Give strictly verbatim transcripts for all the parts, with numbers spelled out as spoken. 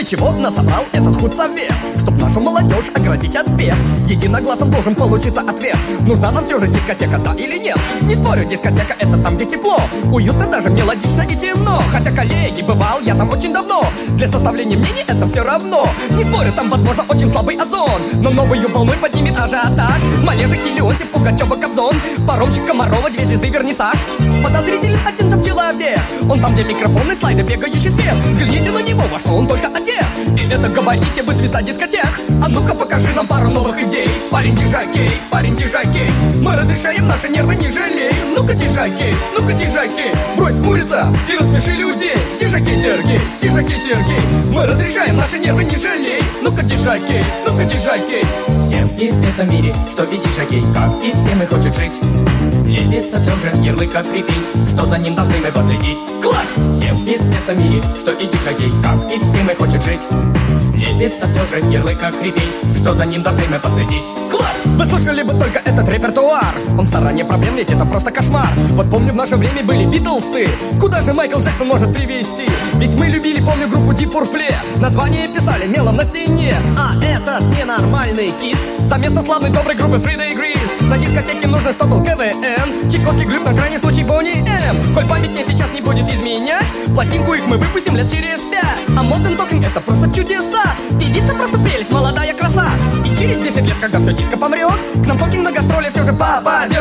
Для чего нас собрал этот худсовет? Чтоб нашу молодежь оградить от бед. Единогласно должен получиться ответ. Нужна нам все же дискотека, да или нет? Не спорю, дискотека это там, где тепло, уютно, даже мелодично и темно. Хотя, коллеги, бывал я там очень давно. Для составления мнений это все равно. Не спорю, там возможно очень слабый озон, но новую волной поднимет ажиотаж. Манежики, Леонтьев, Пугачева, Кобзон, паромчик, Комарова, две звезды, вернисаж. Подозрительный один там человек. Он там, где микрофоны, слайды, бегающий свет. Взгляните на него, во что он только одет. И это, говорите, вы звезда дискотек. А ну-ка покажи нам пару новых идей. Парень дижакей, парень дижакей. Мы разрешаем наши нервы, не жалей. Ну-ка дижакей, ну-ка дижакей. Брось хмуриться и рассмеши людей. Дижакей Сергей, дижакей Сергей. Мы разрешаем наши нервы, не жалей. Ну-ка дижакей, ну-ка дижакей. Всем известно в мире, что и дижакей, как и всем и хочет жить. Лепится все же ярлык как крепить, что за ним должны мы последить. Класс! Всем известно в мире, что и дижакей, как и всем и хочет жить. Лепится все же ярлык как крепить, что за ним должны мы последить. Класс! Вы слышали бы только этот репертуар. Он в стороне проблем, ведь это просто кошмар. Вот помню, в наше время были Битлзы. Куда же Майкл Джексон может привести? Ведь мы любили, помню, группу Deep Purple. Название писали мелом на стене. А этот ненормальный кис за место славной доброй группы Friday Grease. На дискотеке нужно, чтобы был КВН, Чайковский, Глюк, на крайний случай Бонни М. Коль память мне сейчас не будет изменять, пластинку их мы выпустим лет через пять. А Modern Talking это просто чудеса. Певица просто прелесть, молодая краса. И через десять лет, когда все диско помрет, к нам Talking на гастроли все же попадет.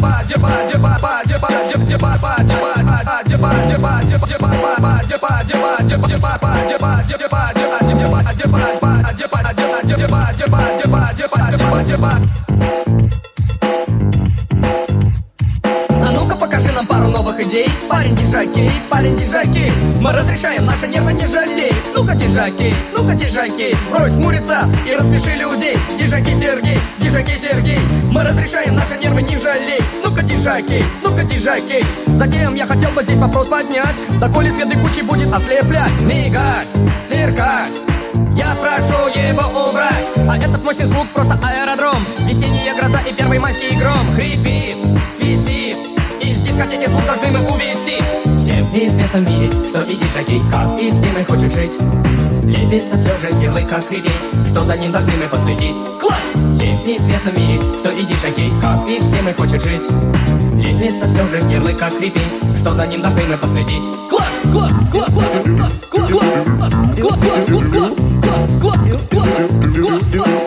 А ну-ка покажи нам пару новых идей. Парень дижакей, парень дижакей. Мы разрешаем наши нервы, не жалей. Ну-ка дижакей, ну-ка дижакей. Брось хмуриться и распиши людей. Дижакей Сергей, дижакей Сергей. Мы разрешаем наши нервы, не жалей. Ну-ка дижакей, ну-ка дижакей. Затем я хотел бы здесь вопрос поднять. Доколе свет бегучий будет ослеплять, мигать, сверкать, я прошу его убрать. А этот мощный звук просто аэродром. Весенняя гроза и первый майский гром. Хрипит, свистит, из дискотеки звук должны мы увести. Всем известно в мире, что и дижакей, как и всем и хочет жить. Лепится все же ярлык как крепить, что за ним должны мы последить. Класс! Всем известно в мире, что и дижакей, как и всем и хочет жить. Лепится все же ярлык как крепить, что за ним должны мы последить. Класс! Класс! Класс! Класс! Класс! Класс! Класс! Класс! Класс! Класс! Класс! Класс! Класс!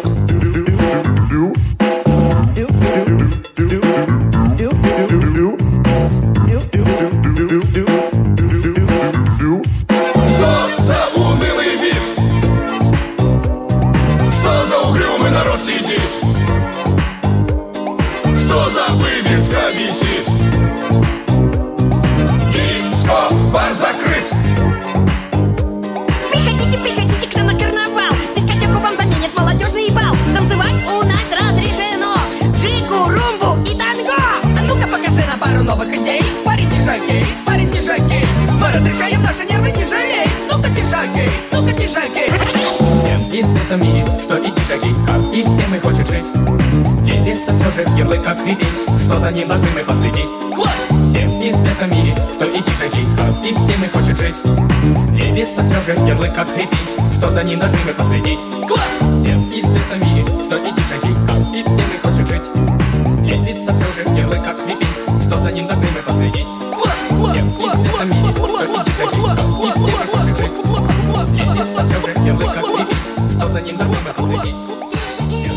Что за унылый вид? Что за угрюмый народ сидит? Что за вывеска висит? Диско-бар закрыт. Приходите, приходите к нам на карнавал. Дискотеку вам заменит молодежный бал. Танцевать у нас разрешено. Жигу, румбу и танго. А ну-ка покажи нам пару новых идей. Парень дижакей, парень дижакей. Мы разрешаем наши нервы, не жалей. Ну-ка дижакей, ну-ка дижакей. Всем известно в мире, что и дижакей, как и всем и хочет жить. Лепится все же ярлык как крепить, что за ним должны мы последить. Класс! Всем известно в мире, что и дижакей, как и всем и хочет жить. Лепится все же ярлык как крепить, что за ним должны мы последить. Класс! Всем известно в мире, что и дижакей, как и всем и хочет жить. Лепится все же ярлык как крепить, что за ним должны мы последить. Всем известно в мире, что и дижакей, как и всем и хочет жить. Лепится все же ярлык как крепить, что за ним должны мы последить.